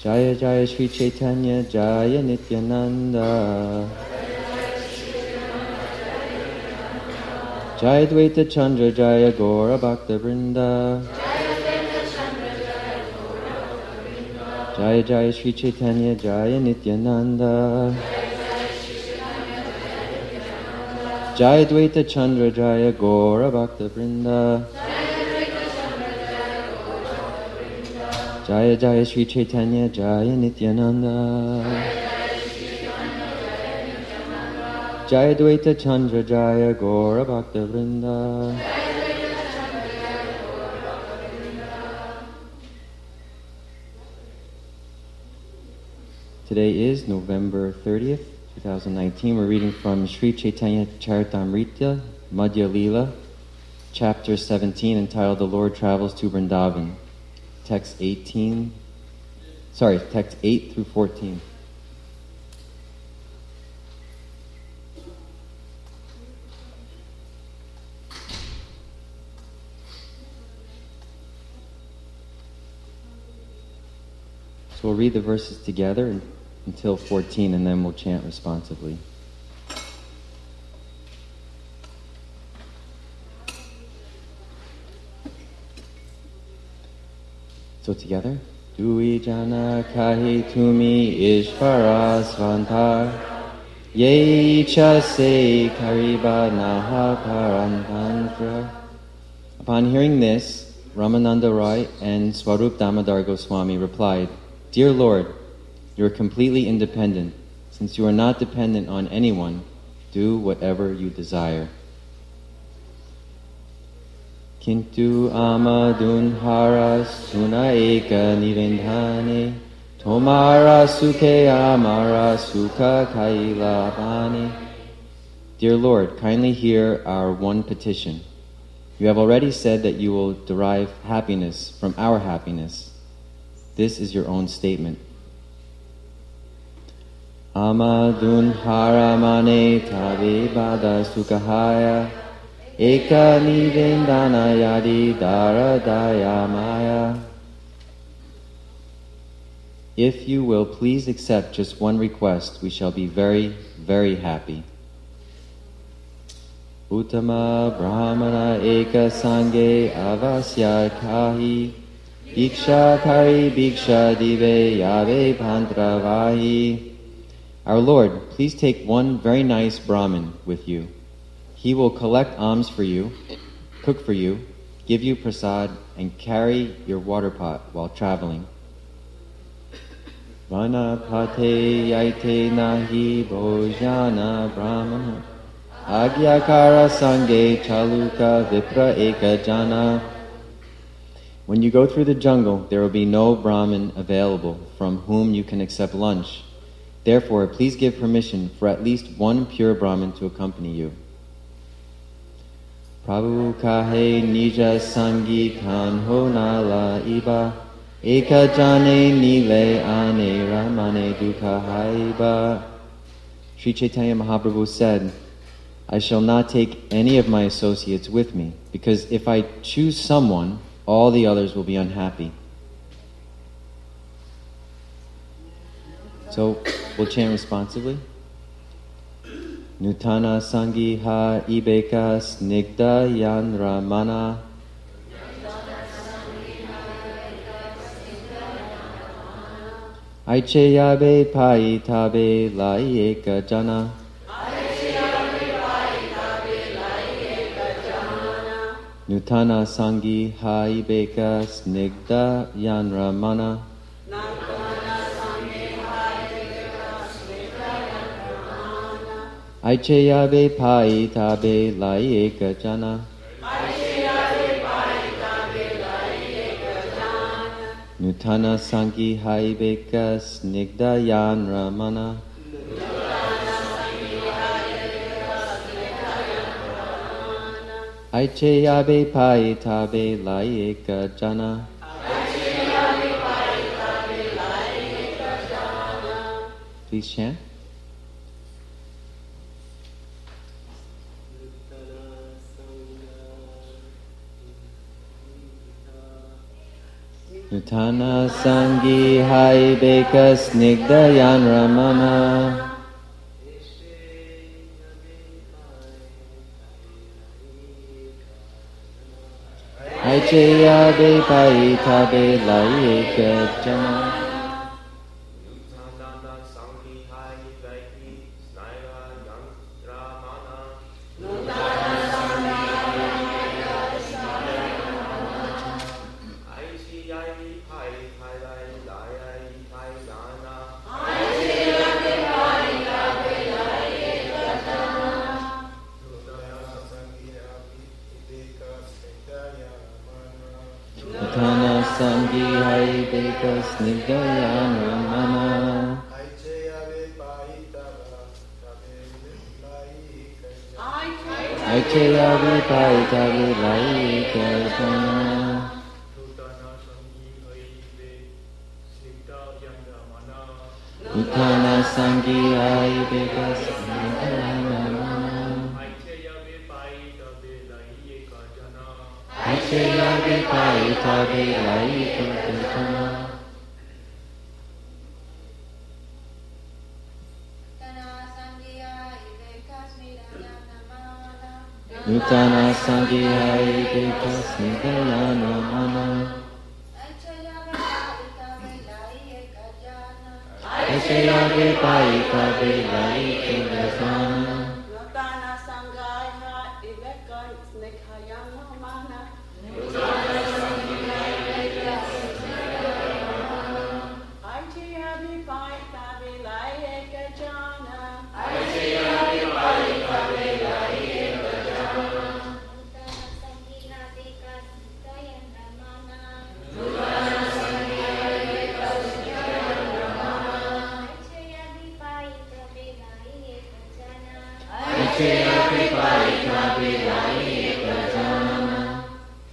Jaya Jaya Sri Chaitanya Jaya Nityananda. Jaya Dvaita Chandra Jaya Gaura Bhakta Vrinda. Jaya Jaya Sri Chaitanya Jaya Nityananda. Jaya Dvaita Chandra Jaya Gaura Bhakta Vrinda. Jaya Jaya Sri Chaitanya Jaya Nityananda. Jaya Dvaita Chandra Jaya Gaura Bhakta Vrinda. Today is November 30th, 2019. We're reading from Sri Chaitanya Charitamrita, Madhya Lila, chapter 17, entitled The Lord Travels to Vrindavan. Text 8 through 14. So we'll read the verses together until 14, and then we'll chant responsively. So together. Dui jana kahi tumi ishvara svantar ye icha se kariba naha parantantra. Upon hearing this, Ramananda Roy and Swarup Damodar Goswami replied, Dear Lord, you are completely independent. Since you are not dependent on anyone, do whatever you desire. Kintu amadun hara suna eka nivendhane tomara sukhe amara sukha kailabhane. Dear Lord, kindly hear our one petition. You have already said that you will derive happiness from our happiness. This is your own statement. Amadun haramane tabe bada sukhaya eka nivendana yadi daradaya maya. If you will please accept just one request, we shall be very, very happy. Uttama brahmana eka sange avasya kahi bhiksha kari bhiksha dive yave pantravahi. Our Lord, please take one very nice Brahmin with you. He will collect alms for you, cook for you, give you prasad, and carry your water pot while traveling. Vanapate yaite nahi bhojana brahmana agyakara sange chaluka vipra eka jana. When you go through the jungle, there will be no Brahmin available from whom you can accept lunch. Therefore, please give permission for at least one pure Brahmin to accompany you. Prabhu kahe nija sangi kanho nala iba eka jane nile ane ramane dukha haiba. Sri Chaitanya Mahaprabhu said, I shall not take any of my associates with me, because if I choose someone, all the others will be unhappy. So we'll chant responsively. Nutana sangiha ibeka snigda yan ramana aicheyabe pai tabe lai eka jana. Nutana sangiha ibeka snigda yan ramana aicheyabe pai tabe lai eka jana. Nutana sangi haibeka snigda yan ramana aicheyabe pai tabe lai eka jana. Please chant. Nutana Sangi Hai Beka Snigdayan Ramana Aicheya Be Pai Tabe Laika Jana Nutana Sangi Hai Beka Snigdayan Ramana Aicheya Be Pai Tabe Laika Jana Nutana Sangi Hai Beka Snigdayan Ramana Aicheya Be Pai Tabe Laika Jana Nutana Sangi Hai Beka Snigdayan Ramana Aicheya Be Pai Tabe Laika Jana Nutana Sangaya Iveka Snekhayana Mana Aicheya Be Pai Tabe Laika Jana Aicheya Be Pai Tabe Laika Jana.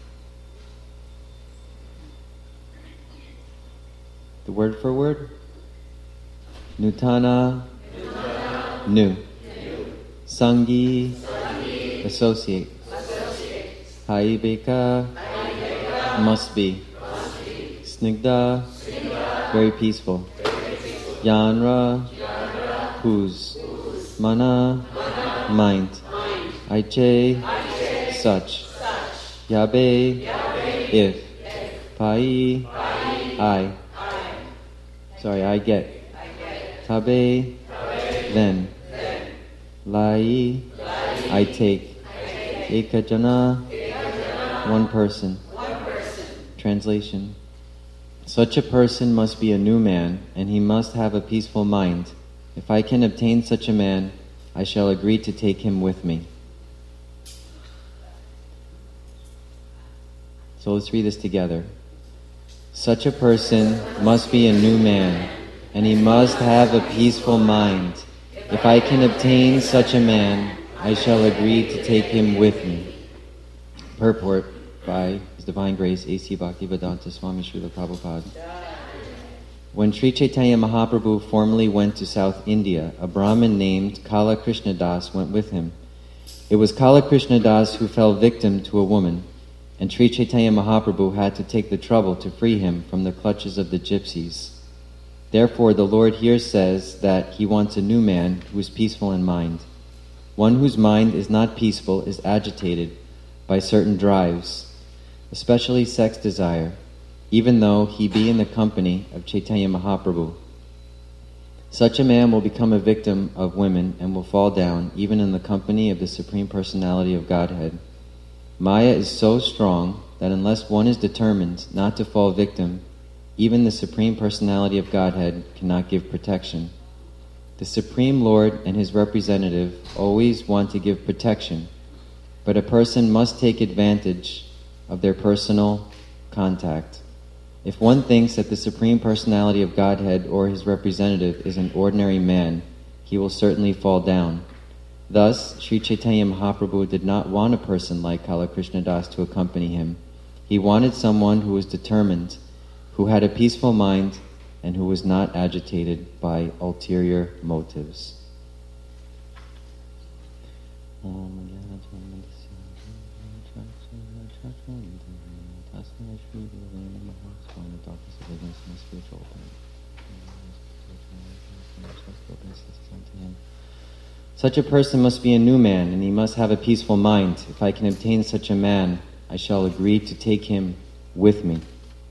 The word for word. Nutana, new. Sangi, associate. Haibeka, must be. Snigdha, very peaceful. Yanra, whose. Mana, mind. Aiche, such. Yabe, if. Pai, I. Sorry, I get. Tabe, then. Lai, I take. Ekajana, one person. Translation. Such a person must be a new man, and he must have a peaceful mind. If I can obtain such a man, I shall agree to take him with me. So let's read this together. Such a person must be a new man, and he must have a peaceful mind. If I can obtain such a man, I shall agree to take him with me. Purport by His Divine Grace A.C. Bhaktivedanta Swami Srila Prabhupada. When Sri Chaitanya Mahaprabhu formerly went to South India, a Brahmin named Kala Krishna Das went with him. It was Kala Krishna Das who fell victim to a woman, and Sri Chaitanya Mahaprabhu had to take the trouble to free him from the clutches of the gypsies. Therefore, the Lord here says that he wants a new man who is peaceful in mind. One whose mind is not peaceful is agitated by certain drives, especially sex desire, even though he be in the company of Chaitanya Mahaprabhu. Such a man will become a victim of women and will fall down even in the company of the Supreme Personality of Godhead. Maya is so strong that unless one is determined not to fall victim, even the Supreme Personality of Godhead cannot give protection. The Supreme Lord and His representative always want to give protection, but a person must take advantage of their personal contact. If one thinks that the Supreme Personality of Godhead or His representative is an ordinary man, he will certainly fall down. Thus, Sri Chaitanya Mahaprabhu did not want a person like Kala Krishna Das to accompany him. He wanted someone who was determined, who had a peaceful mind, and who was not agitated by ulterior motives. Such a person must be a new man, and he must have a peaceful mind. If I can obtain such a man, I shall agree to take him with me.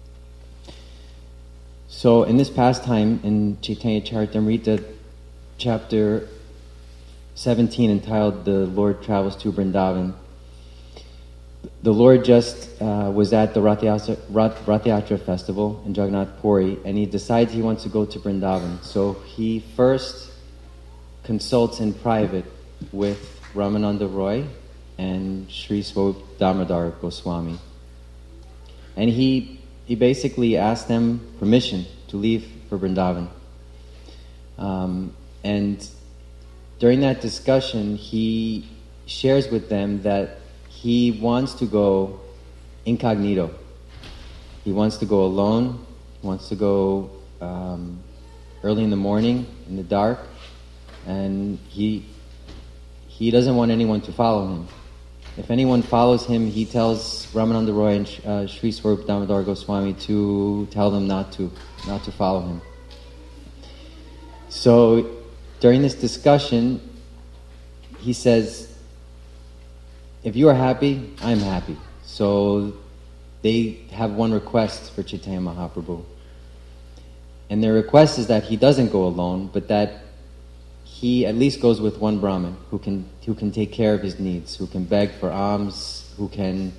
So in this pastime, in Chaitanya Charitamrita, chapter 17, entitled The Lord Travels to Vrindavan, the Lord just was at the Rath Yatra festival in Jagannath Puri, and he decides he wants to go to Vrindavan. So he first consults in private with Ramananda Roy and Sri Swarup Damodar Goswami. And he basically asked them permission to leave for Vrindavan. And during that discussion, he shares with them that he wants to go incognito. He wants to go alone. He wants to go early in the morning, in the dark. And he doesn't want anyone to follow him. If anyone follows him, he tells Ramananda Roy and Sri Swarup Damodar Goswami to tell them not to follow him. So during this discussion, he says, if you are happy, I'm happy. So they have one request for Chaitanya Mahaprabhu. And their request is that he doesn't go alone, but that he at least goes with one Brahmin who can take care of his needs, who can beg for alms, who can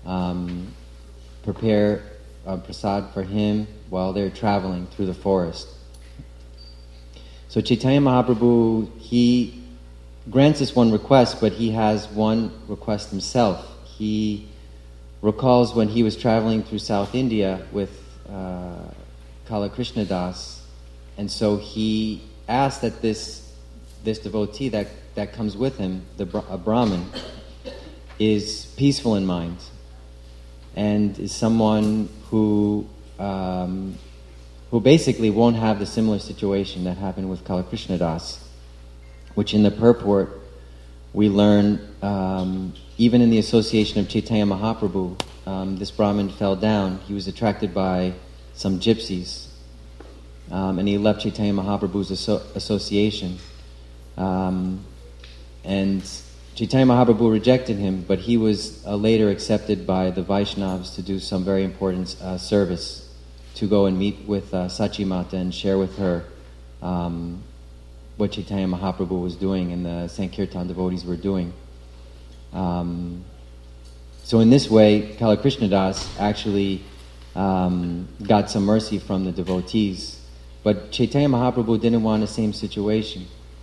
prepare prasad for him while they're traveling through the forest. So Chaitanya Mahaprabhu, he grants this one request, but he has one request himself. He recalls when he was traveling through South India with Kala Krishna Das, and so he asked that this devotee that comes with him, a Brahmin, is peaceful in mind and is someone who basically won't have the similar situation that happened with Kala Krishna Das, which in the purport we learn even in the association of Chaitanya Mahaprabhu, this Brahmin fell down. He was attracted by some gypsies, and he left Chaitanya Mahaprabhu's association. And Chaitanya Mahaprabhu rejected him, but he was later accepted by the Vaishnavas to do some very important service, to go and meet with Sachi Mata and share with her what Chaitanya Mahaprabhu was doing and the Sankirtan devotees were doing. So in this way, Kala Krishna Das actually got some mercy from the devotees, but Chaitanya Mahaprabhu didn't want the same situation.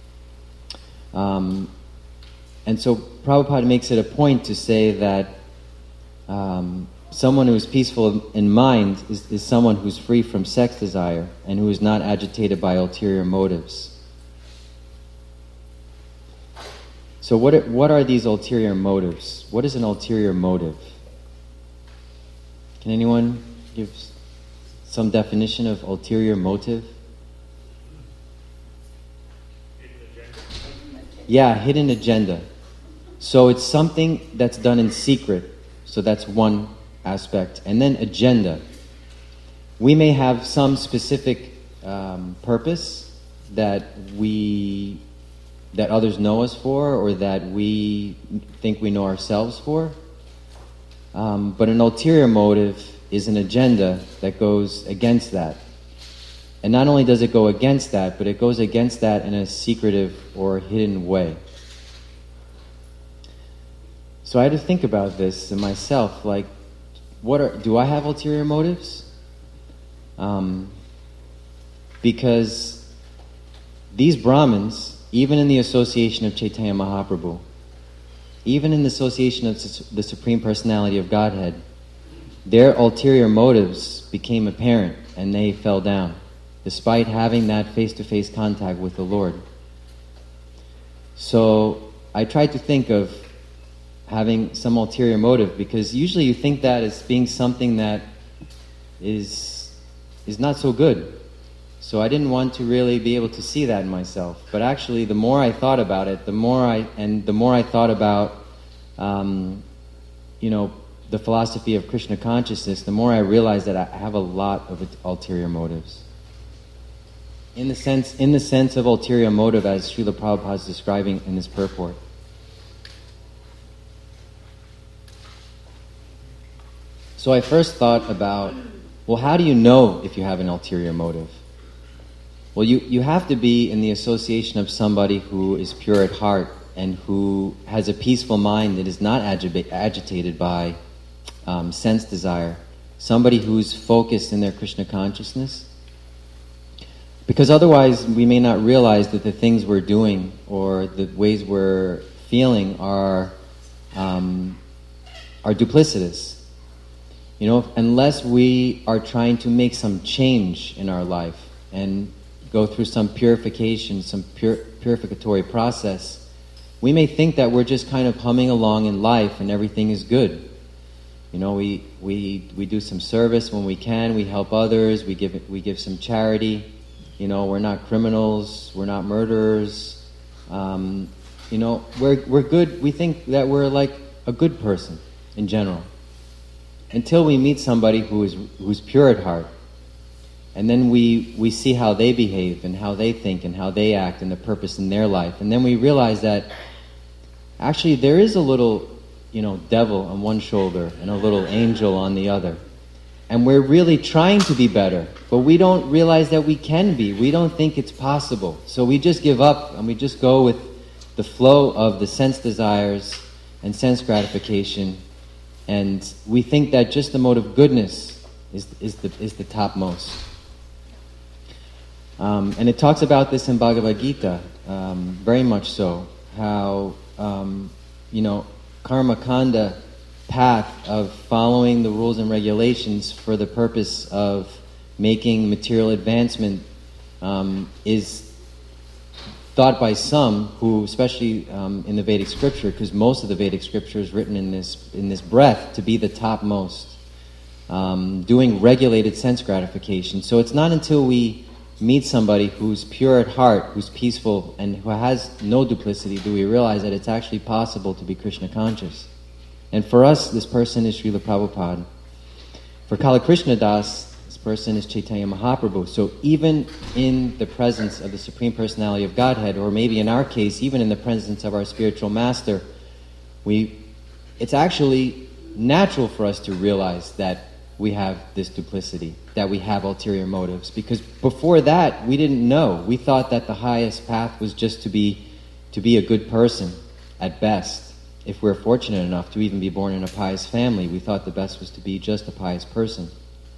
And so Prabhupada makes it a point to say that someone who is peaceful in mind is someone who's free from sex desire and who is not agitated by ulterior motives. So what are these ulterior motives? What is an ulterior motive? Can anyone give some definition of ulterior motive? Yeah, hidden agenda. So it's something that's done in secret. So that's one aspect. And then agenda. We may have some specific purpose that others know us for, or that we think we know ourselves for. But an ulterior motive is an agenda that goes against that. And not only does it go against that, but it goes against that in a secretive or hidden way. So I had to think about this in myself, like, do I have ulterior motives? Because these Brahmins, even in the association of Chaitanya Mahaprabhu, even in the association of the Supreme Personality of Godhead, their ulterior motives became apparent and they fell down, despite having that face-to-face contact with the Lord. So I tried to think of having some ulterior motive, because usually you think that as being something that is not so good. So I didn't want to really be able to see that in myself. But actually, the more I thought about it, the more I thought about, the philosophy of Krishna consciousness, the more I realize that I have a lot of ulterior motives. In the sense of ulterior motive, as Srila Prabhupada is describing in this purport. So I first thought about, well, how do you know if you have an ulterior motive? Well, you have to be in the association of somebody who is pure at heart and who has a peaceful mind that is not agitated by sense desire. Somebody who's focused in their Krishna consciousness. Because otherwise we may not realize that the things we're doing or the ways we're feeling are duplicitous. You know, unless we are trying to make some change in our life and go through some purification, some purificatory process, we may think that we're just kind of humming along in life and everything is good. You know, we do some service when we can, we help others, we give some charity. You know, we're not criminals, we're not murderers. You know, we're good. We think that we're like a good person in general. Until we meet somebody who's pure at heart. And then we see how they behave and how they think and how they act and the purpose in their life. And then we realize that actually there is a little, you know, devil on one shoulder and a little angel on the other. And we're really trying to be better, but we don't realize that we can be. We don't think it's possible. So we just give up and we just go with the flow of the sense desires and sense gratification. And we think that just the mode of goodness is the topmost. And it talks about this in Bhagavad Gita, very much so. How, you know, karma kanda path of following the rules and regulations for the purpose of making material advancement is thought by some who, especially in the Vedic scripture, because most of the Vedic scripture is written in this breath, to be the topmost, doing regulated sense gratification. So it's not until we meet somebody who's pure at heart, who's peaceful, and who has no duplicity do we realize that it's actually possible to be Krishna conscious. And for us, this person is Srila Prabhupada. For Kala Krishna Das, this person is Chaitanya Mahaprabhu. So even in the presence of the Supreme Personality of Godhead, or maybe in our case, even in the presence of our spiritual master, it's actually natural for us to realize that we have this duplicity, that we have ulterior motives. Because before that, we didn't know. We thought that the highest path was just to be a good person, at best. If we're fortunate enough to even be born in a pious family, we thought the best was to be just a pious person.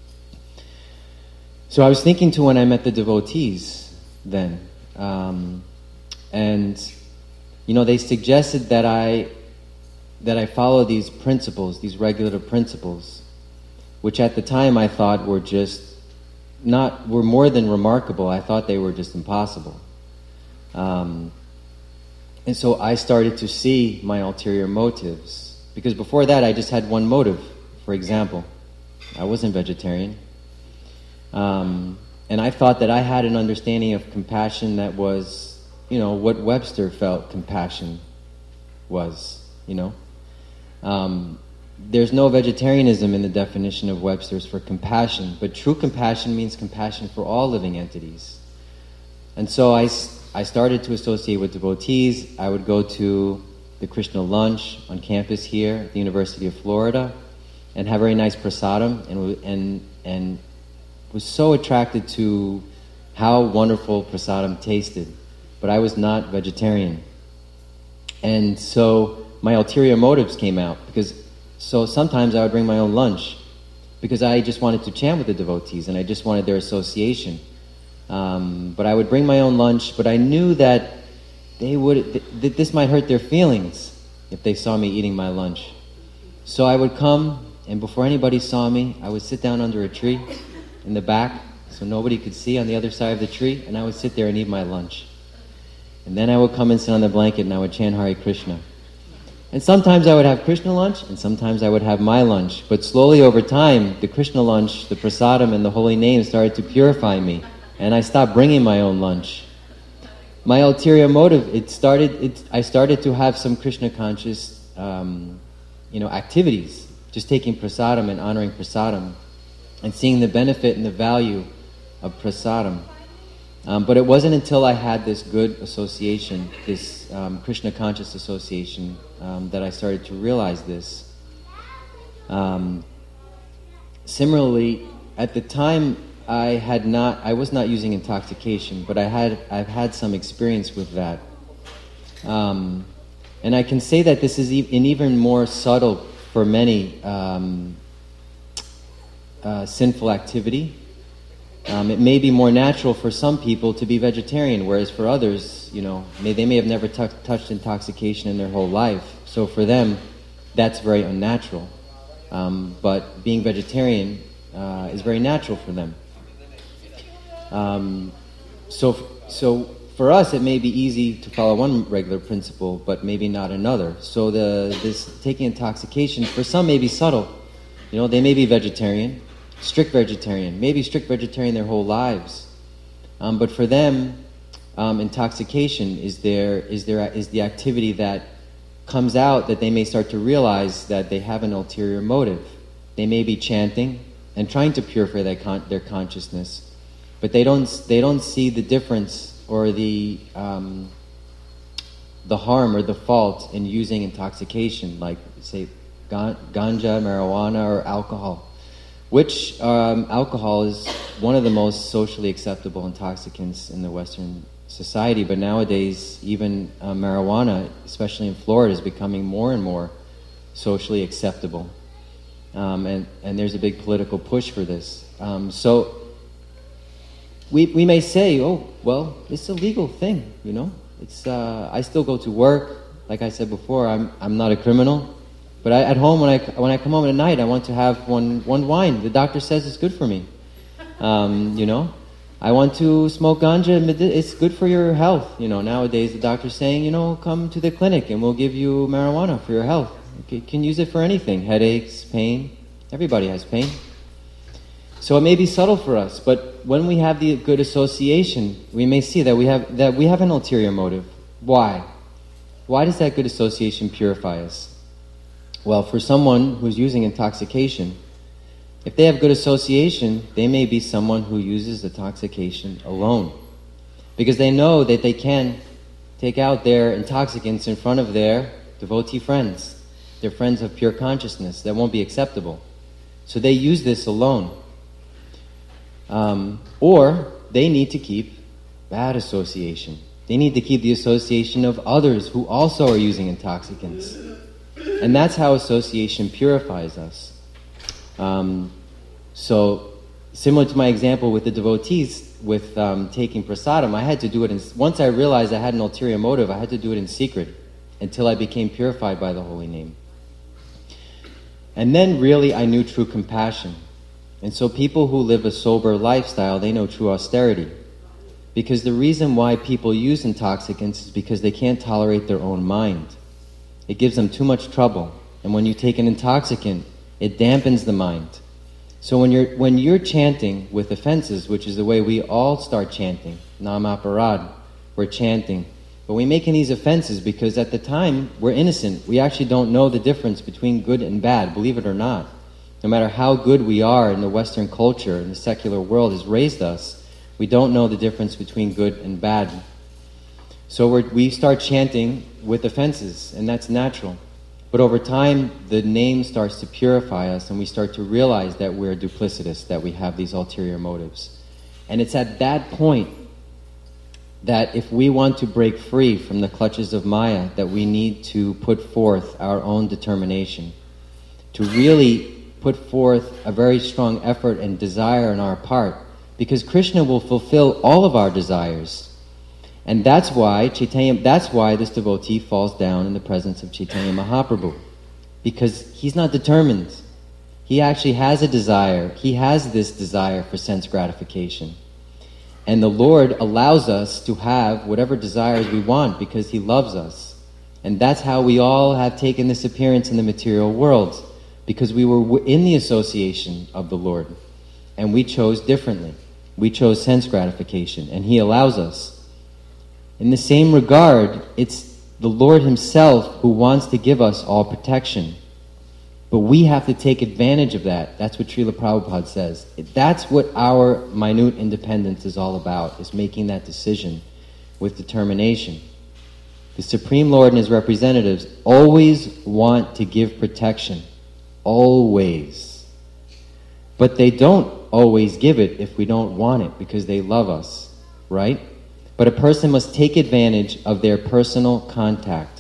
So I was thinking to when I met the devotees then, and you know, they suggested that I follow these principles, these regulative principles, which at the time I thought were more than remarkable. I thought they were just impossible. And so I started to see my ulterior motives. Because before that, I just had one motive. For example, I wasn't vegetarian. And I thought that I had an understanding of compassion that was, you know, what Webster felt compassion was, you know. There's no vegetarianism in the definition of Webster's for compassion, but true compassion means compassion for all living entities. And so I started to associate with devotees. I would go to the Krishna lunch on campus here at the University of Florida and have very nice prasadam and was so attracted to how wonderful prasadam tasted. But I was not vegetarian. And so my ulterior motives came out so sometimes I would bring my own lunch because I just wanted to chant with the devotees and I just wanted their association. But I would bring my own lunch, but I knew that that this might hurt their feelings if they saw me eating my lunch. So I would come, and before anybody saw me, I would sit down under a tree in the back so nobody could see on the other side of the tree, and I would sit there and eat my lunch. And then I would come and sit on the blanket and I would chant Hare Krishna. And sometimes I would have Krishna lunch, and sometimes I would have my lunch. But slowly over time, the Krishna lunch, the prasadam, and the holy name started to purify me. And I stopped bringing my own lunch. My ulterior motive, I started to have some Krishna conscious, activities. just taking prasadam and honoring prasadam, and seeing the benefit and the value of prasadam. But it wasn't until I had this good association, this Krishna conscious association, that I started to realize this. Similarly, at the time, I was not using intoxication, but I've had some experience with that. And I can say that this is even more subtle for many sinful activity. It may be more natural for some people to be vegetarian, whereas for others, they may have never touched intoxication in their whole life. So for them, that's very unnatural. But being vegetarian is very natural for them. So for us, it may be easy to follow one regular principle, but maybe not another. So this taking intoxication, for some may be subtle. They may be vegetarian, strict vegetarian, maybe strict vegetarian their whole lives. But for them, intoxication is the activity that comes out that they may start to realize that they have an ulterior motive. They may be chanting and trying to purify their consciousness, but they don't see the difference or the harm or the fault in using intoxication, like say ganja, marijuana, or alcohol. Which alcohol is one of the most socially acceptable intoxicants in the Western society, but nowadays even marijuana, especially in Florida, is becoming more and more socially acceptable. And there's a big political push for this. So we may say, oh, well, it's a legal thing, It's I still go to work. Like I said before, I'm not a criminal. But at home, when I come home at night, I want to have one wine. The doctor says it's good for me. I want to smoke ganja. It's good for your health. Nowadays the doctor's saying, come to the clinic and we'll give you marijuana for your health. You can use it for anything. Headaches, pain. Everybody has pain. So it may be subtle for us, but when we have the good association, we may see that we have an ulterior motive. Why? Why does that good association purify us? Well, for someone who's using intoxication, if they have good association, they may be someone who uses intoxication alone. Because they know that they can take out their intoxicants in front of their devotee friends, their friends of pure consciousness. That won't be acceptable. So they use this alone. Or they need to keep bad association. They need to keep the association of others who also are using intoxicants. And that's how association purifies us. So, similar to my example with the devotees, with taking prasadam, I had to do it once I realized I had an ulterior motive, I had to do it in secret until I became purified by the holy name. And then really I knew true compassion. And so people who live a sober lifestyle, they know true austerity. Because the reason why people use intoxicants is because they can't tolerate their own mind. It gives them too much trouble. And when you take an intoxicant, it dampens the mind. So when you're chanting with offenses, which is the way we all start chanting, Namaparad, we're chanting. But we're making these offenses because at the time, we're innocent. We actually don't know the difference between good and bad, believe it or not. No matter how good we are in the Western culture, and the secular world has raised us, we don't know the difference between good and bad. So we start chanting with offenses, and that's natural. But over time, the name starts to purify us, and we start to realize that we're duplicitous, that we have these ulterior motives. And it's at that point that if we want to break free from the clutches of Maya, that we need to put forth our own determination, to really put forth a very strong effort and desire on our part, because Krishna will fulfill all of our desires. And that's why this devotee falls down in the presence of Chaitanya Mahaprabhu. Because he's not determined. He actually has a desire. He has this desire for sense gratification. And the Lord allows us to have whatever desires we want because He loves us. And that's how we all have taken this appearance in the material world. Because we were in the association of the Lord. And we chose differently. We chose sense gratification. And He allows us. In the same regard, it's the Lord Himself who wants to give us all protection. But we have to take advantage of that. That's what Srila Prabhupada says. That's what our minute independence is all about, is making that decision with determination. The Supreme Lord and His representatives always want to give protection. Always. But they don't always give it if we don't want it, because they love us, right? But a person must take advantage of their personal contact.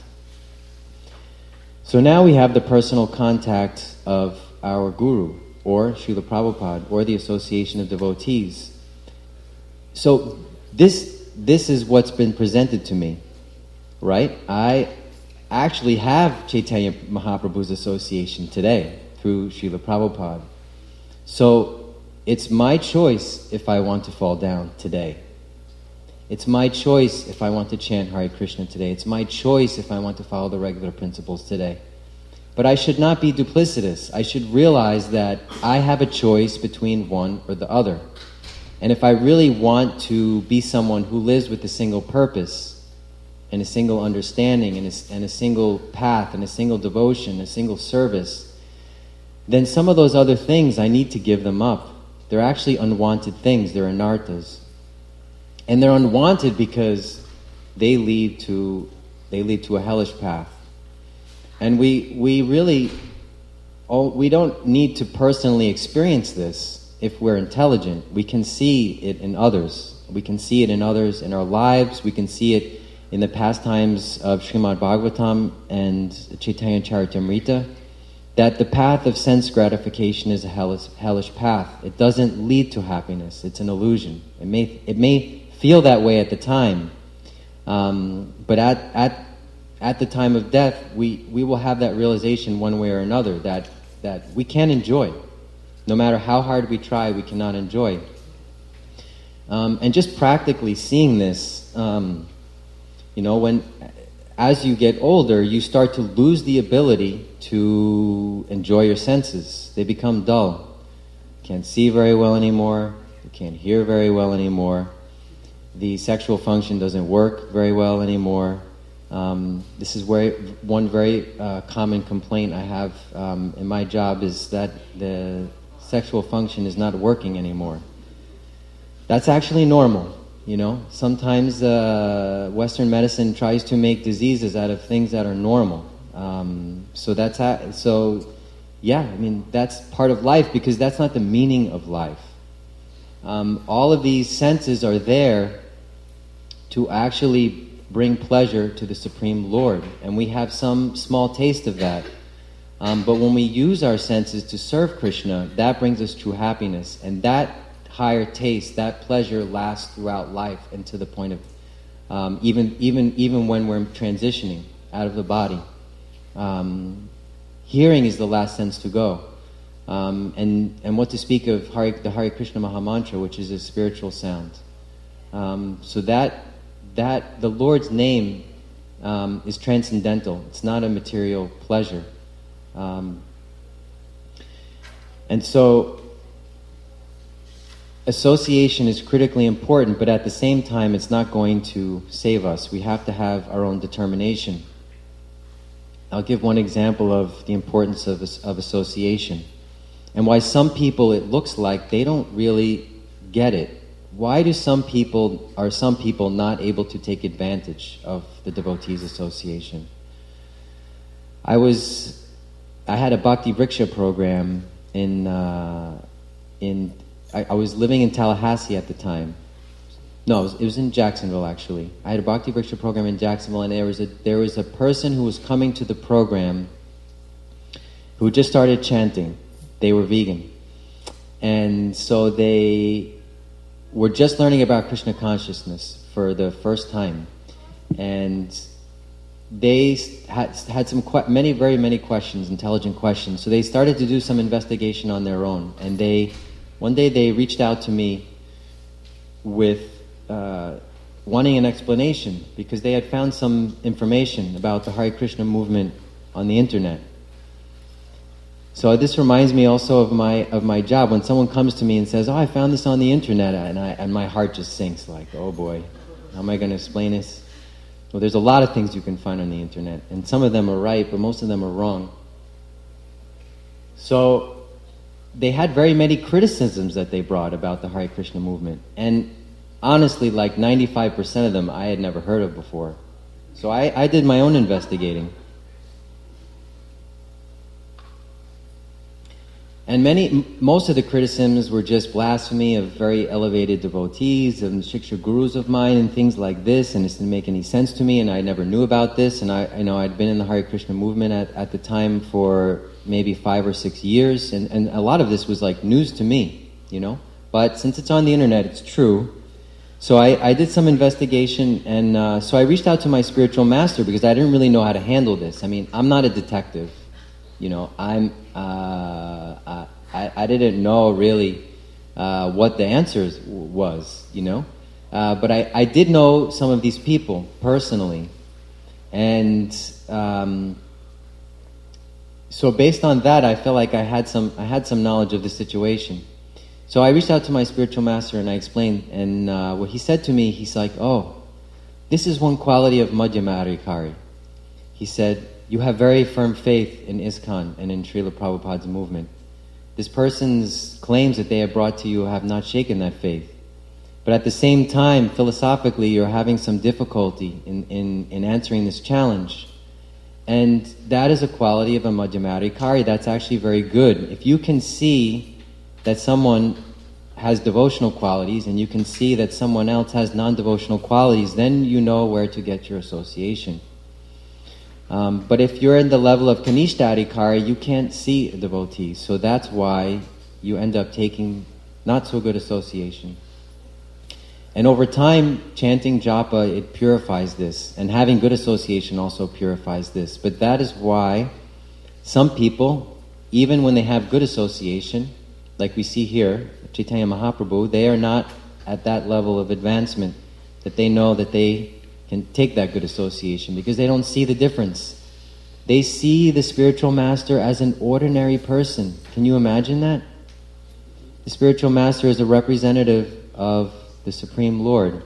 So now we have the personal contact of our Guru, or Srila Prabhupada, or the Association of Devotees. So this is what's been presented to me, right? I actually have Chaitanya Mahaprabhu's association today through Srila Prabhupada. So it's my choice if I want to fall down today. It's my choice if I want to chant Hare Krishna today. It's my choice if I want to follow the regular principles today. But I should not be duplicitous. I should realize that I have a choice between one or the other. And if I really want to be someone who lives with a single purpose, and a single understanding, and a single path, and a single devotion, a single service, then some of those other things, I need to give them up. They're actually unwanted things. They're anarthas. And they're unwanted because they lead to a hellish path. And we don't need to personally experience this if we're intelligent. We can see it in others. We can see it in others in our lives. We can see it in the pastimes of Srimad Bhagavatam and Chaitanya Charitamrita, that the path of sense gratification is a hellish path. It doesn't lead to happiness. It's an illusion. It may feel that way at the time, but at the time of death, we will have that realization one way or another that we can't enjoy. No matter how hard we try, we cannot enjoy. And just practically seeing this, as you get older, you start to lose the ability to enjoy your senses. They become dull. You can't see very well anymore. You can't hear very well anymore. The sexual function doesn't work very well anymore. This is where one very common complaint I have in my job is that the sexual function is not working anymore. That's actually normal. Sometimes Western medicine tries to make diseases out of things that are normal. That's part of life, because that's not the meaning of life. All of these senses are there to actually bring pleasure to the Supreme Lord, and we have some small taste of that. But when we use our senses to serve Krishna, that brings us true happiness, and that higher taste, that pleasure lasts throughout life, and to the point of even when we're transitioning out of the body. Hearing is the last sense to go, and what to speak of the Hare Krishna Mahamantra, which is a spiritual sound. So that the Lord's name is transcendental. It's not a material pleasure, and so association is critically important, but at the same time, it's not going to save us. We have to have our own determination. I'll give one example of the importance of association, and why some people, it looks like they don't really get it. Why are some people not able to take advantage of the Devotees Association? I had a Bhakti Vriksha program I was living in Tallahassee at the time. No, it was in Jacksonville, actually. I had a Bhakti Vriksha program in Jacksonville, and there was a person who was coming to the program who just started chanting. They were vegan. And so they were just learning about Krishna consciousness for the first time. And they had very many questions, intelligent questions. So they started to do some investigation on their own. And one day they reached out to me with wanting an explanation, because they had found some information about the Hare Krishna movement on the internet. So this reminds me also of my job. When someone comes to me and says, "Oh, I found this on the internet," and my heart just sinks, like, "Oh boy, how am I going to explain this?" Well, there's a lot of things you can find on the internet, and some of them are right, but most of them are wrong. So they had very many criticisms that they brought about the Hare Krishna movement. And honestly, like 95% of them I had never heard of before. So I did my own investigating. And most of the criticisms were just blasphemy of very elevated devotees and Shiksha gurus of mine and things like this, and it didn't make any sense to me, and I never knew about this, and I'd been in the Hare Krishna movement at the time for maybe 5 or 6 years, and a lot of this was like news to me, But since it's on the internet, it's true. So I did some investigation, and so I reached out to my spiritual master because I didn't really know how to handle this. I mean, I'm not a detective. I didn't know really what the answer was, But I did know some of these people personally. And so based on that, I felt like I had some knowledge of the situation. So I reached out to my spiritual master and I explained, and what he said to me, he's like, oh, this is one quality of Madhyama Adhikari. He said, you have very firm faith in ISKCON and in Srila Prabhupada's movement. This person's claims that they have brought to you have not shaken that faith. But at the same time, philosophically, you're having some difficulty in answering this challenge. And that is a quality of a Madhyama Adhikari. That's actually very good. If you can see that someone has devotional qualities and you can see that someone else has non-devotional qualities, then you know where to get your association. But if you're in the level of Kanishta Adhikari, you can't see a devotee. So that's why you end up taking not so good association. And over time, chanting japa, it purifies this. And having good association also purifies this. But that is why some people, even when they have good association, like we see here, Chaitanya Mahaprabhu, they are not at that level of advancement that they know that they can take that good association because they don't see the difference. They see the spiritual master as an ordinary person. Can you imagine that? The spiritual master is a representative of the Supreme Lord.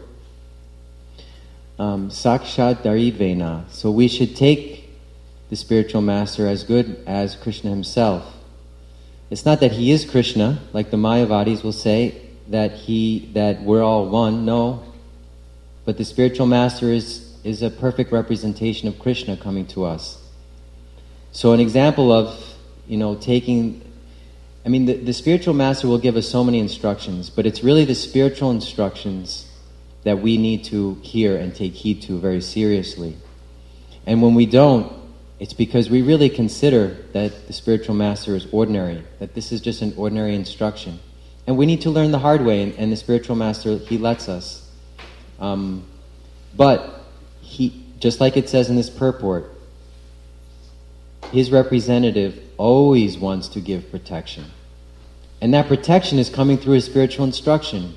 Sakshat Daridvena. So we should take the spiritual master as good as Krishna himself. It's not that he is Krishna, like the Mayavadis will say, that we're all one. No. But the spiritual master is a perfect representation of Krishna coming to us. So an example of, taking... I mean, the spiritual master will give us so many instructions, but it's really the spiritual instructions that we need to hear and take heed to very seriously. And when we don't, it's because we really consider that the spiritual master is ordinary, that this is just an ordinary instruction. And we need to learn the hard way, and the spiritual master, he lets us. But he, just like it says in this purport, his representative always wants to give protection. And that protection is coming through his spiritual instruction.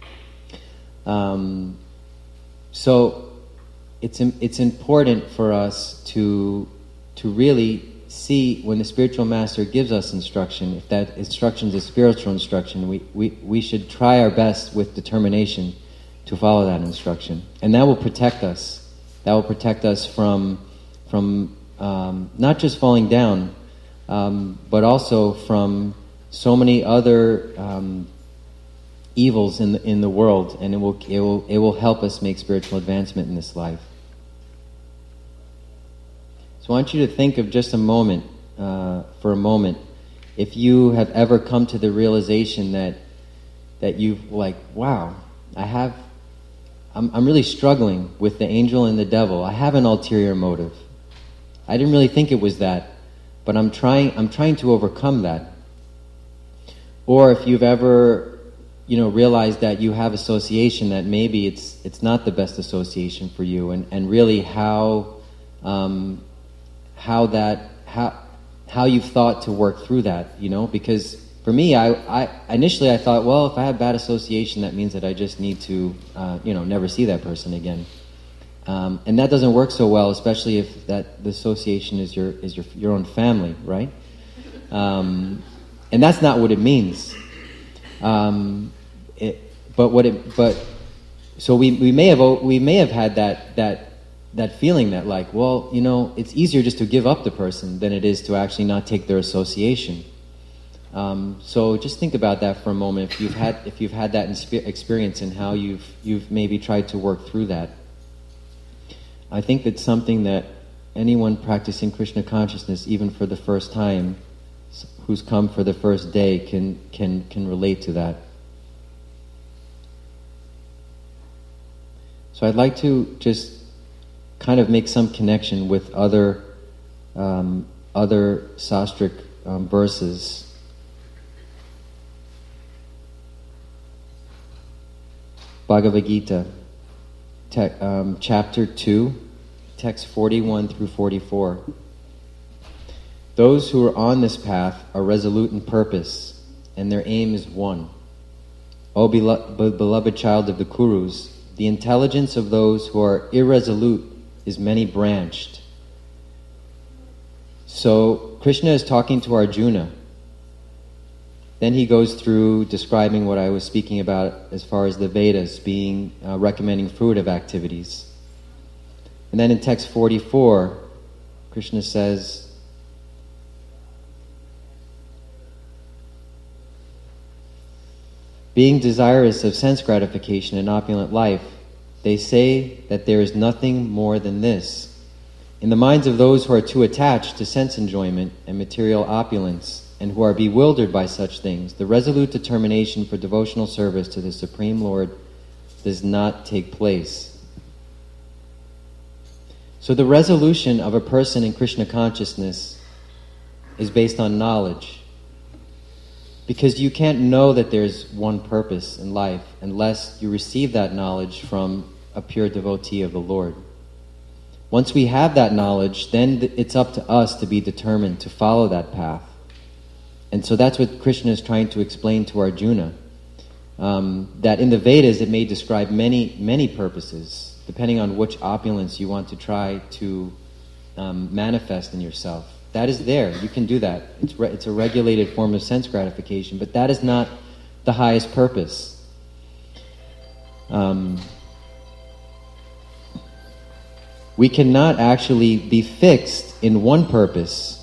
So it's important for us to really see when the spiritual master gives us instruction, if that instruction is a spiritual instruction, we should try our best with determination to follow that instruction. And that will protect us. That will protect us from not just falling down, but also from so many other evils in the world, and it will help us make spiritual advancement in this life. So I want you to think of just a moment, for a moment, if you have ever come to the realization that you've like, wow, I'm really struggling with the angel and the devil. I have an ulterior motive. I didn't really think it was that, but I'm trying to overcome that. Or if you've ever, realized that you have association that maybe it's not the best association for you, and really how you've thought to work through that, because for me, I initially thought, well, if I have bad association, that means that I just need to, never see that person again. And that doesn't work so well, especially if the association is your own family, right? And that's not what it means. So we may have had that feeling that like, well, it's easier just to give up the person than it is to actually not take their association. So just think about that for a moment. If you've had that experience and how you've maybe tried to work through that. I think that's something that anyone practicing Krishna consciousness, even for the first time, who's come for the first day, can relate to that. So I'd like to just kind of make some connection with other sastric verses. Bhagavad Gita, chapter 2, text 41 through 44. Those who are on this path are resolute in purpose, and their aim is one. O beloved child of the Kurus, the intelligence of those who are irresolute is many-branched. So Krishna is talking to Arjuna. Then he goes through describing what I was speaking about as far as the Vedas being recommending fruitive activities. And then in text 44, Krishna says, being desirous of sense gratification and opulent life, they say that there is nothing more than this. In the minds of those who are too attached to sense enjoyment and material opulence, and who are bewildered by such things, the resolute determination for devotional service to the Supreme Lord does not take place. So the resolution of a person in Krishna consciousness is based on knowledge. Because you can't know that there's one purpose in life unless you receive that knowledge from a pure devotee of the Lord. Once we have that knowledge, then it's up to us to be determined to follow that path. And so that's what Krishna is trying to explain to Arjuna. That in the Vedas it may describe many, many purposes, depending on which opulence you want to try to manifest in yourself. That is there. You can do that. It's a regulated form of sense gratification, but that is not the highest purpose. We cannot actually be fixed in one purpose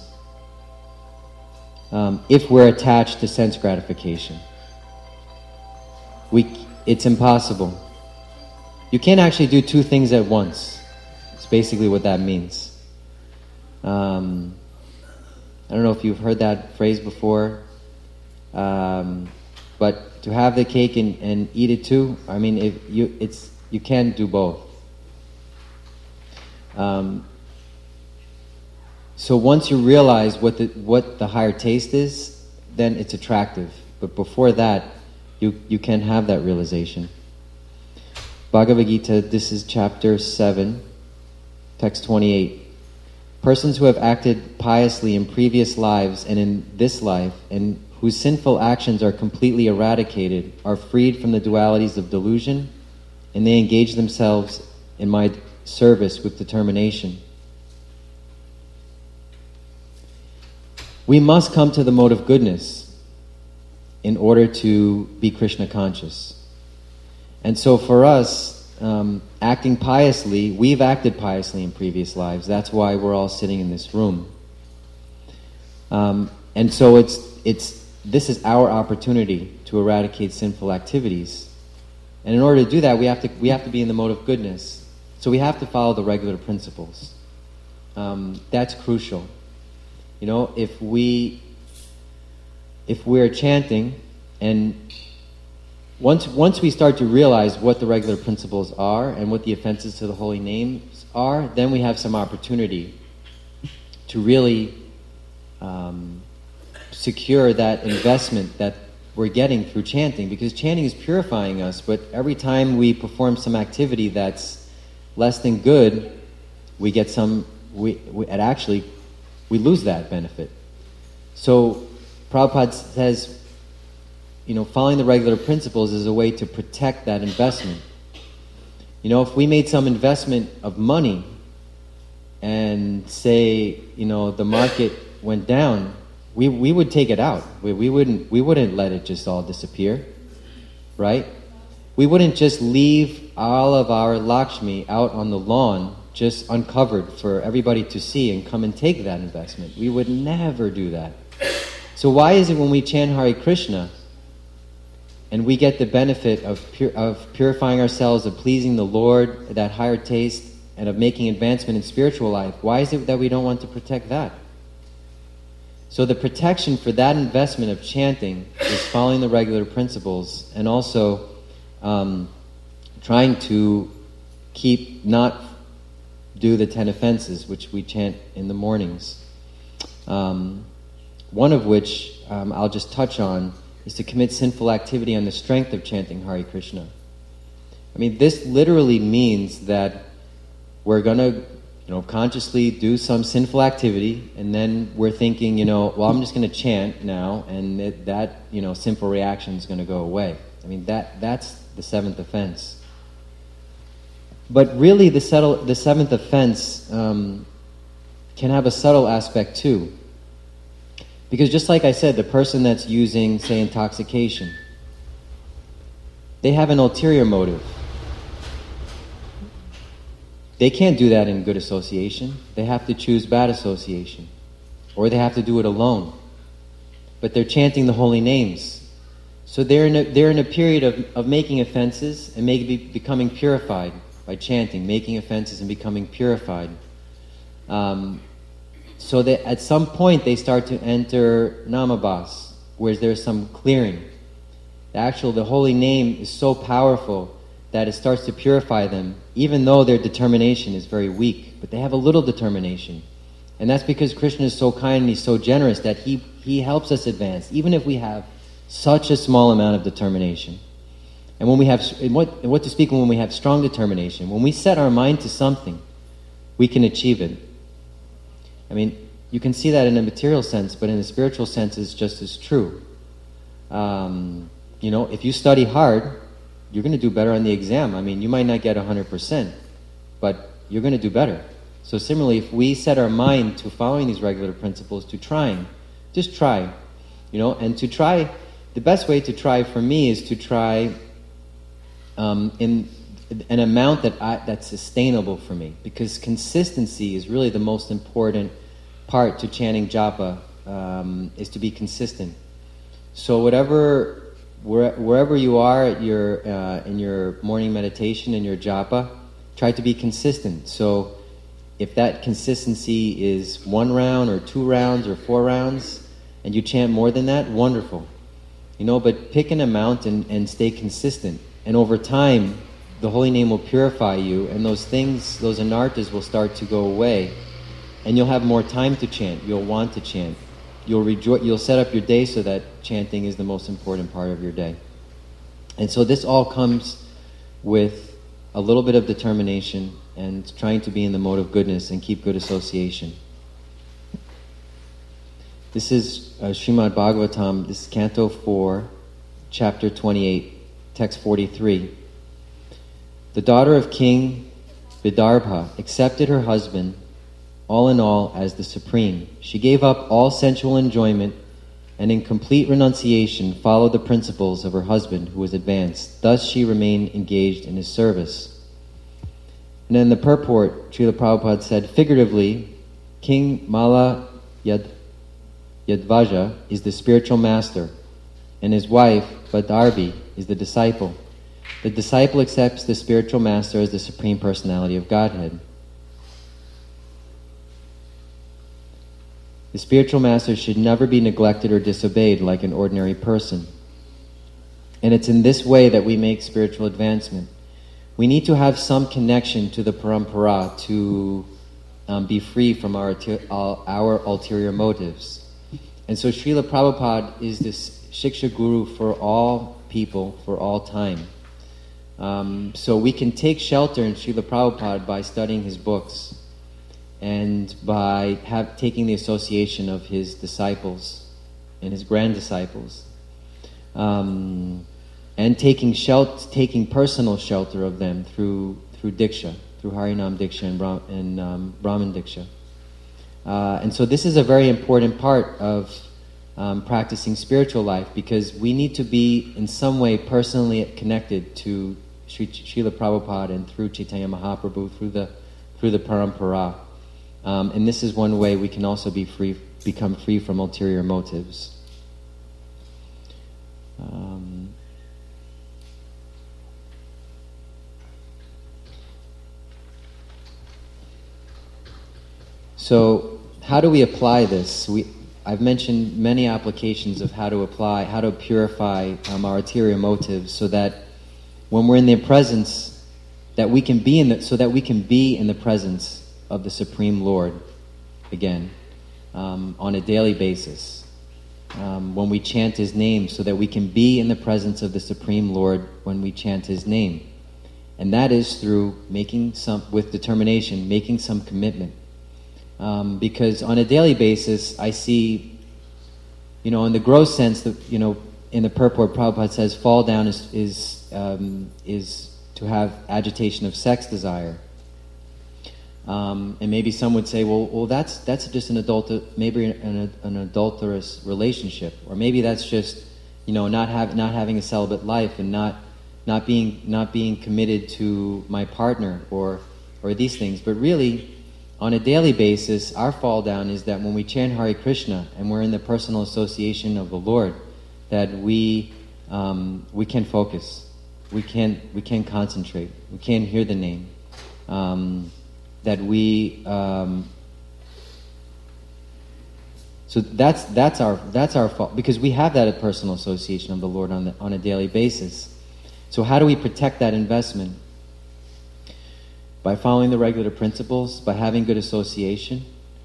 if we're attached to sense gratification. It's impossible. You can't actually do two things at once. It's basically what that means. I don't know if you've heard that phrase before, but to have the cake and eat it too, I mean, you can't do both. So once you realize what the higher taste is, then it's attractive. But before that, you can have that realization. Bhagavad Gita, this is chapter 7, text 28. Persons who have acted piously in previous lives and in this life, and whose sinful actions are completely eradicated, are freed from the dualities of delusion, and they engage themselves in my service with determination. We must come to the mode of goodness in order to be Krishna conscious. And so for us, acting piously, we've acted piously in previous lives. That's why we're all sitting in this room. And so this is our opportunity to eradicate sinful activities. And in order to do that, we have to be in the mode of goodness. So we have to follow the regular principles. That's crucial. You know, if we're chanting, and once we start to realize what the regular principles are and what the offenses to the holy names are, then we have some opportunity to really secure that investment that we're getting through chanting, because chanting is purifying us, but every time we perform some activity that's less than good, we get we lose that benefit. So Prabhupada says, following the regular principles is a way to protect that investment. If we made some investment of money and say, the market went down, we would take it out. We wouldn't let it just all disappear, right? We wouldn't just leave all of our Lakshmi out on the lawn just uncovered for everybody to see and come and take that investment. We would never do that. So why is it when we chant Hare Krishna and we get the benefit of purifying ourselves, of pleasing the Lord, that higher taste, and of making advancement in spiritual life, why is it that we don't want to protect that? So the protection for that investment of chanting is following the regular principles, and also trying to not do the 10 offenses, which we chant in the mornings. One of which I'll just touch on is to commit sinful activity on the strength of chanting Hare Krishna. I mean, this literally means that we're going to, consciously do some sinful activity, and then we're thinking, well, I'm just going to chant now, and that sinful reaction is going to go away. I mean, that's the seventh offense. But really, the seventh offense can have a subtle aspect too. Because just like I said, the person that's using, say, intoxication, they have an ulterior motive. They can't do that in good association. They have to choose bad association. Or they have to do it alone. But they're chanting the holy names. So they're in a period of making offenses and maybe becoming purified by chanting, making offenses and becoming purified. So that at some point they start to enter namabhas, where there's some clearing. The holy name is so powerful that it starts to purify them, even though their determination is very weak. But they have a little determination. And that's because Krishna is so kind and he's so generous that he helps us advance, even if we have such a small amount of determination. And when we have, what to speak when we have strong determination, when we set our mind to something, we can achieve it. I mean, you can see that in a material sense, but in a spiritual sense it's just as true. If you study hard, you're going to do better on the exam. I mean, you might not get 100%, but you're going to do better. So similarly, if we set our mind to following these regular principles, to trying, just try, and to try, the best way to try for me is to try in an amount that's sustainable for me, because consistency is really the most important part to chanting japa, is to be consistent. So wherever you are at in your morning meditation, in your japa, try to be consistent. So if that consistency is 1 round or 2 rounds or 4 rounds, and you chant more than that, wonderful. But pick an amount and stay consistent. And over time, the holy name will purify you, and those things, those anarthas will start to go away, and you'll have more time to chant. You'll want to chant. You'll set up your day so that chanting is the most important part of your day. And so this all comes with a little bit of determination and trying to be in the mode of goodness and keep good association. This is Srimad Bhagavatam, this is Canto 4, Chapter 28, Text 43. The daughter of King Vidarbha accepted her husband, all in all, as the supreme. She gave up all sensual enjoyment and in complete renunciation followed the principles of her husband who was advanced. Thus she remained engaged in his service. And then the purport, Srila Prabhupada said, figuratively, King Mala Yadvaja is the spiritual master, and his wife, Vadarvi, is the disciple. The disciple accepts the spiritual master as the Supreme Personality of Godhead. The spiritual master should never be neglected or disobeyed like an ordinary person. And it's in this way that we make spiritual advancement. We need to have some connection to the parampara to be free from our ulterior motives. And so Srila Prabhupada is this Shiksha Guru for all people, for all time. So we can take shelter in Srila Prabhupada by studying his books and by taking the association of his disciples and his grand disciples, and taking personal shelter of them through Diksha, through Harinam Diksha and Brahman Diksha. And so this is a very important part of practicing spiritual life, because we need to be in some way personally connected to Srila Prabhupada and through Chaitanya Mahaprabhu, through the parampara. And this is one way we can also become free from ulterior motives. So how do we apply this? I've mentioned many applications of how to apply, how to purify our ulterior motives, so that when we're in their presence, that we can be in the presence of the Supreme Lord again on a daily basis. When we chant His name, so that we can be in the presence of the Supreme Lord when we chant His name, and that is through with determination, making some commitment. Because on a daily basis, I see, in the gross sense that, in the purport, Prabhupada says, fall down is to have agitation of sex desire. And maybe some would say, well, that's just an adulterous relationship, or maybe that's just, not having a celibate life and not being committed to my partner or these things. But really, on a daily basis, our fall down is that when we chant Hare Krishna and we're in the personal association of the Lord, that we can focus, we can concentrate, we can hear the name, that we. So that's our fault, because we have that personal association of the Lord on a daily basis. So how do we protect that investment? By following the regular principles, by having good association,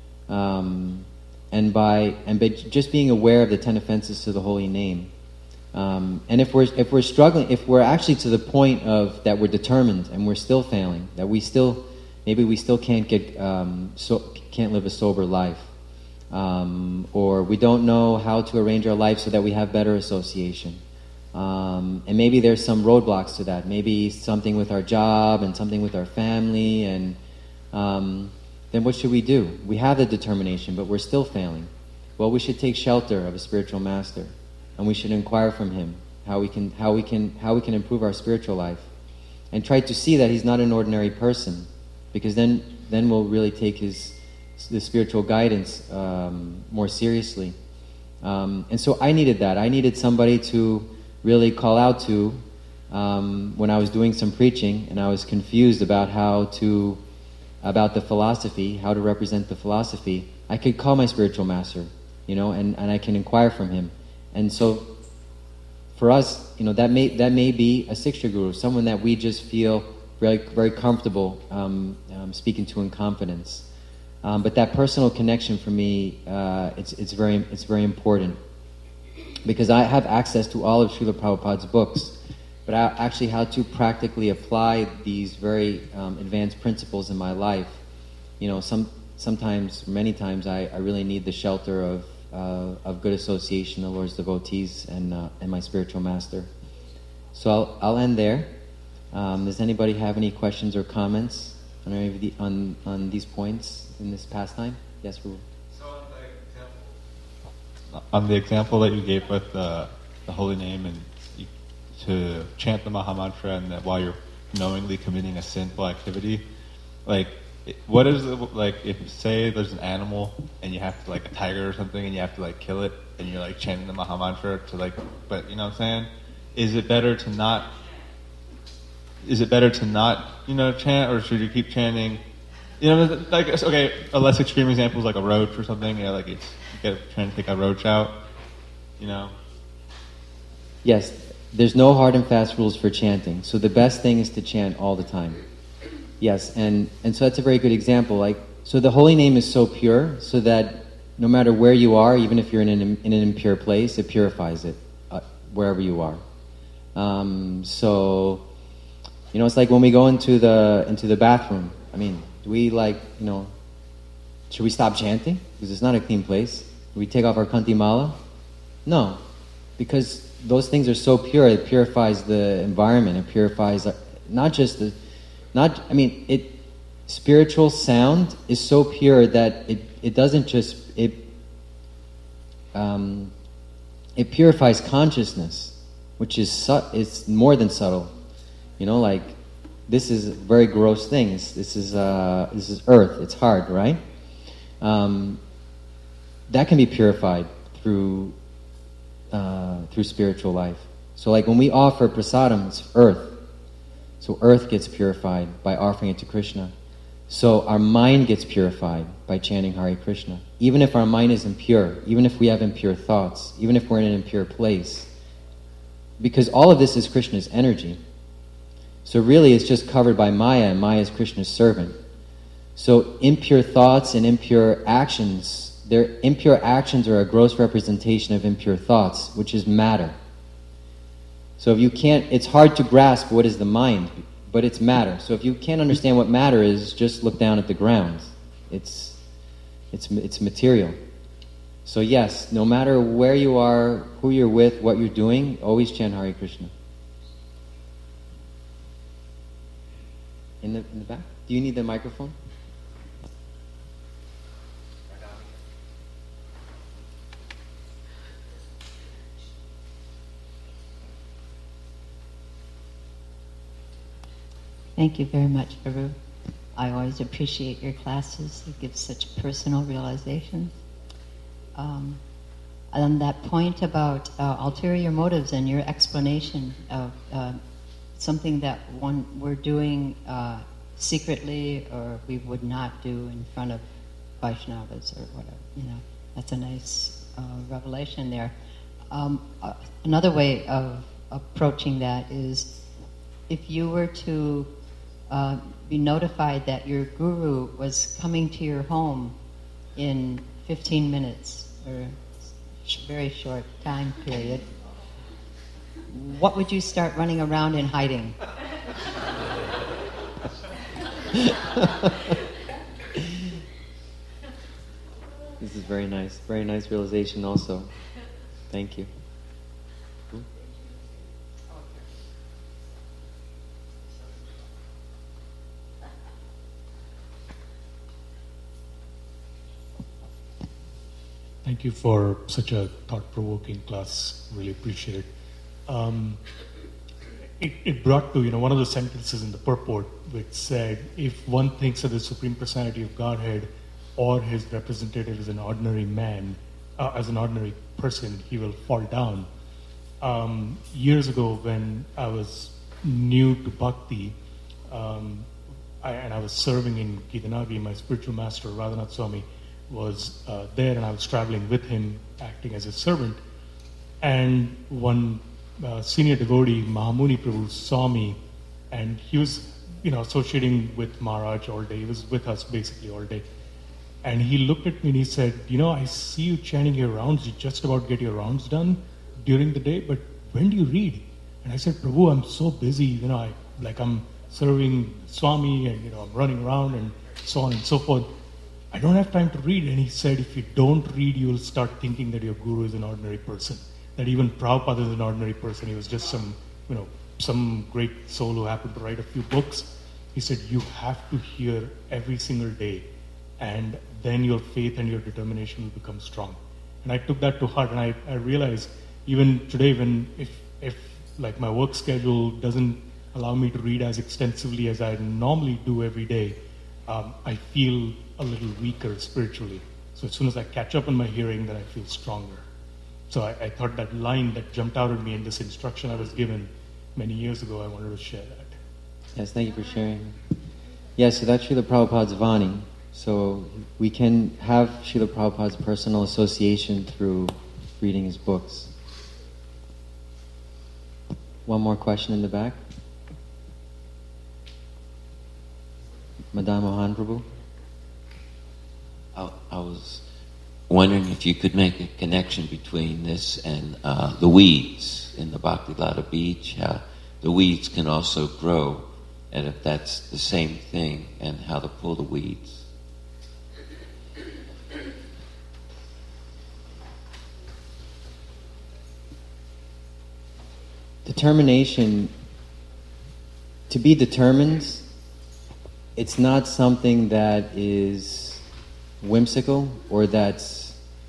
and by just being aware of the 10 offenses to the holy name. And if we're struggling, if we're actually to the point of that we're determined and we're still failing, that we still can't can't live a sober life, or we don't know how to arrange our life so that we have better association. And maybe there's some roadblocks to that. Maybe something with our job and something with our family, and then what should we do? We have the determination, but we're still failing. Well, we should take shelter of a spiritual master, and we should inquire from him how we can improve our spiritual life, and try to see that he's not an ordinary person, because then we'll really take the spiritual guidance more seriously. And so I needed that. I needed somebody to really call out to when I was doing some preaching and I was confused about about the philosophy, how to represent the philosophy. I could call my spiritual master, and I can inquire from him. And so for us, that may be a Siksha Guru, someone that we just feel very, very comfortable speaking to in confidence. But that personal connection for me, it's very important. Because I have access to all of Srila Prabhupada's books, but actually how to practically apply these very advanced principles in my life, many times I really need the shelter of good association, the Lord's devotees, and my spiritual master. So I'll end there. Does anybody have any questions or comments on these points in this pastime? Yes, Ruben. On the example that you gave with the holy name, and to chant the Maha Mantra, and that while you're knowingly committing a sinful activity, what is it, if say there's an animal and you have to, a tiger or something, and you have to kill it, and you're chanting the Maha Mantra but you know what I'm saying? Is it better to not chant, or should you keep chanting? Okay, a less extreme example is like a roach or something. Trying to take a roach out, Yes, there's no hard and fast rules for chanting. So the best thing is to chant all the time. Yes, and so that's a very good example. So the holy name is so pure, so that no matter where you are, even if you're in an impure place, it purifies it wherever you are. So it's like when we go into the bathroom. I mean, do we should we stop chanting because it's not a clean place? Do we take off our kanti mala? No, because those things are so pure. It purifies the environment. It purifies spiritual sound is so pure that it doesn't just it purifies consciousness, which is it's more than subtle. This is a very gross thing. This is earth. It's hard, right? That can be purified through spiritual life. So when we offer prasadam, it's earth. So earth gets purified by offering it to Krishna. So our mind gets purified by chanting Hare Krishna. Even if our mind is impure, even if we have impure thoughts, even if we're in an impure place. Because all of this is Krishna's energy. So really it's just covered by Maya, and Maya is Krishna's servant. So impure thoughts and impure actions, their impure actions are a gross representation of impure thoughts, which is matter. So if you can't, it's hard to grasp what is the mind, but it's matter. So if you can't understand what matter is, just look down at the ground. It's material. So yes, no matter where you are, who you're with, what you're doing, always chant Hare Krishna. In the back? Do you need the microphone? Thank you very much, Prabhu. I always appreciate your classes. You give such personal realizations. On that point about ulterior motives and your explanation of something that we're doing secretly or we would not do in front of Vaishnavas or whatever, that's a nice revelation there. Another way of approaching that is if you were to be notified that your guru was coming to your home in 15 minutes or a very short time period, what would you start running around and hiding? This is very nice realization also. Thank you. Thank you for such a thought-provoking class. Really appreciate it. It brought to, one of the sentences in the purport which said, if one thinks of the Supreme Personality of Godhead or his representative as an ordinary man, as an ordinary person, he will fall down. Years ago when I was new to Bhakti, and I was serving in Gitanagi, my spiritual master, Radhanath Swami, was there, and I was traveling with him, acting as his servant. And one senior devotee, Mahamuni Prabhu, saw me, and he was, associating with Maharaj all day. He was with us basically all day. And he looked at me and he said, I see you chanting your rounds. You just about get your rounds done during the day, but when do you read? And I said, Prabhu, I'm so busy. I'm serving Swami, and I'm running around and so on and so forth. I don't have time to read. And he said, if you don't read, you will start thinking that your guru is an ordinary person. That even Prabhupada is an ordinary person. He was just some great soul who happened to write a few books. He said, you have to hear every single day, and then your faith and your determination will become strong. And I took that to heart, and I realized even today if like my work schedule doesn't allow me to read as extensively as I normally do every day, I feel a little weaker spiritually. So as soon as I catch up on my hearing, then I feel stronger. So I thought that line that jumped out at me in this instruction I was given many years ago, I wanted to share that. Yes, thank you for sharing. Yes, so that's Srila Prabhupada's Vani. So we can have Srila Prabhupada's personal association through reading his books. One more question in the back. Madan Mohan Prabhu. I was wondering if you could make a connection between this and the weeds in the Bhakti-Lata beach, how the weeds can also grow, and if that's the same thing, and how to pull the weeds. Determination, to be determined, it's not something that is whimsical or that's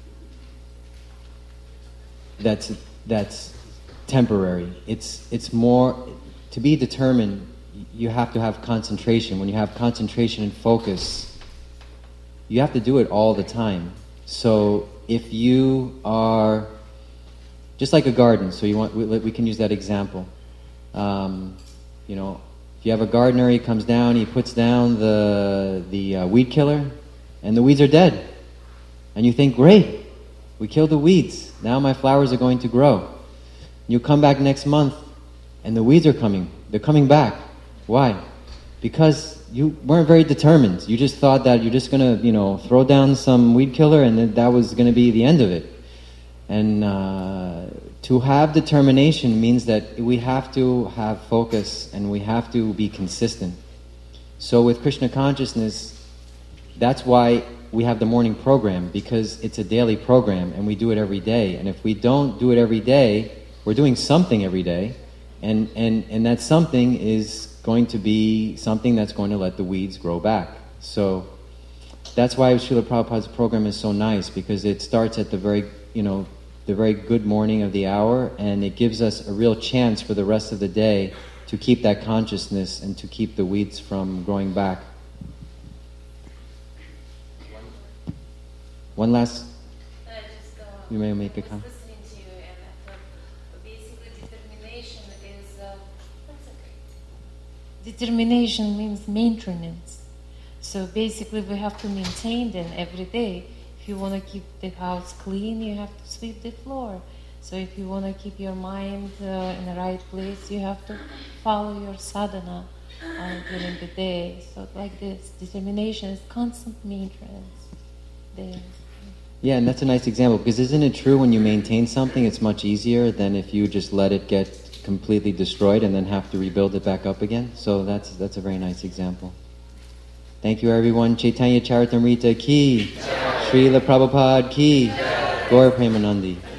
temporary. It's more, to be determined, you have to have concentration. When you have concentration and focus, you have to do it all the time. So if you are just like a garden, so we can use that example. If If you have a gardener, he comes down, he puts down the weed killer, and the weeds are dead. And you think, great, we killed the weeds. Now my flowers are going to grow. You come back next month, and the weeds are coming. They're coming back. Why? Because you weren't very determined. You just thought that you're just going to, throw down some weed killer, and that was going to be the end of it. And to have determination means that we have to have focus and we have to be consistent. So with Krishna consciousness, that's why we have the morning program, because it's a daily program and we do it every day. And if we don't do it every day, we're doing something every day, and that something is going to be something that's going to let the weeds grow back. So that's why Srila Prabhupada's program is so nice, because it starts at the very good morning of the hour, and it gives us a real chance for the rest of the day to keep that consciousness and to keep the weeds from growing back. One last, you may make a comment. Listening to you, and I thought basically determination is that's okay. Determination means maintenance. So basically, we have to maintain them every day. If you want to keep the house clean, you have to sweep the floor. So if you want to keep your mind in the right place, you have to follow your sadhana during the day. So like this, determination is constant maintenance. Yeah, and that's a nice example, because isn't it true when you maintain something, it's much easier than if you just let it get completely destroyed and then have to rebuild it back up again? So that's a very nice example. Thank you, everyone. Chaitanya Charitamrita ki, Srila Prabhupada ki, Gaura Premanandi.